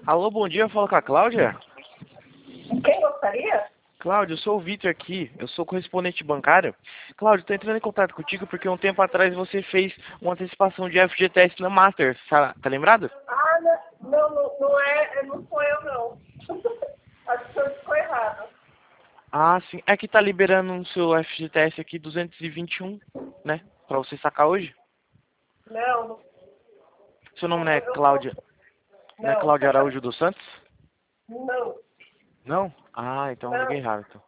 Alô, bom dia, eu falo com a Cláudia. Quem gostaria? Cláudia, eu sou o Vitor aqui, eu sou correspondente bancário. Cláudia, estou entrando em contato contigo porque um tempo atrás você fez uma antecipação de FGTS na Master, tá lembrado? Ah, não é, não sou eu não. Acho que eu ficou errado. Ah, sim, é que tá liberando no seu FGTS aqui 221, né, pra você sacar hoje. Não, Seu nome não é eu sou. Cláudia, não é Não, Cláudia Araújo dos Santos? não, Não? Ah, então eu liguei não. errado, então.